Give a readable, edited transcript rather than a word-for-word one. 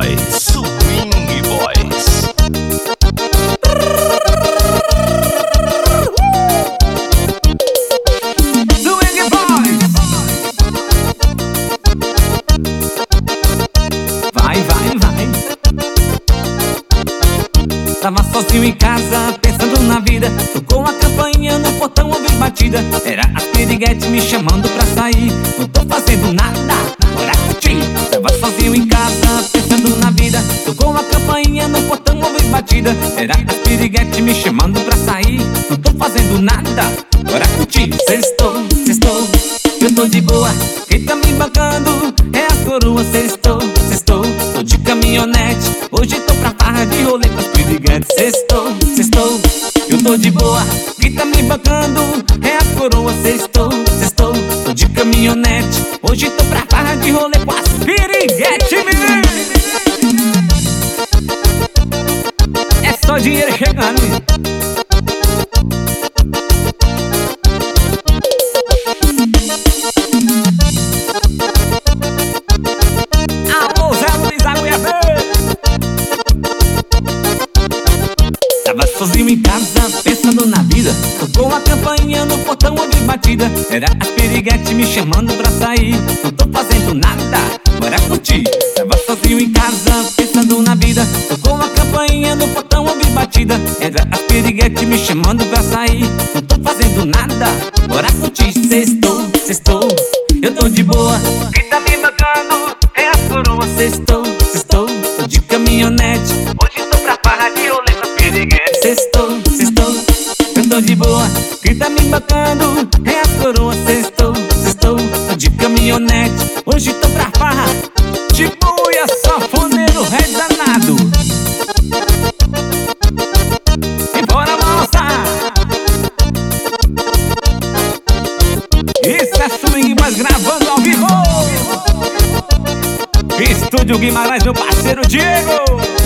Boys, Swing Boys. Swing Boys. Vai, vai, vai. Tava sozinho em casa, pensando na vida. Tocou a campainha no portão, ouvi batida. Era a piriguete me chamando pra sair. Não tô fazendo nada, bora curtir. Tava sozinho em casa, pensando na vida. Tocou a campainha no portão, ouvi batida. Era a piriguete me chamando pra sair. Não tô fazendo nada, bora curtir. Sextou, sextou, eu tô de boa. Quem tá me bancando é a coroa. Sextou, sextou, tô de caminhonete. Hoje tô pra farra de rolê com as piriguetes. Sextou, sextou, eu tô de boa. Quem tá me bancando é a coroa. Sextou, sextou, tô de caminhonete. Hoje tô pra farra de rolê com as piriguetes, menino. É só dinheiro chegando, menino. Alô, Zé Luiz, a mulher verde. Tava sozinho em casa, pensando na vida. Tocou a campainha no portão, ouvi batida. Era a piriguete me chamando pra sair. Não tô fazendo nada, bora curtir. Tava sozinho em casa, pensando na vida. Tocou a campainha no portão, ouvi batida. Era a piriguete me chamando pra sair. Não tô fazendo nada, bora curtir. Sextou, sextou, eu tô de boa. Quem tá me bancando é a coroa. Sextou, sextou, tô de caminhonete. Hoje tô pra farra de rolê com as piriguetes. Sextou, sextou, eu tô de boa. Quem tá me bancando é a coroa. Sextou, sextou, tô de caminhonete. Hoje tô pra farra de buia, sanfoneiro, rei danado. E bora, moça! Isso é Swing Boys gravando ao vivo. Estúdio Guimarães, meu parceiro Diego.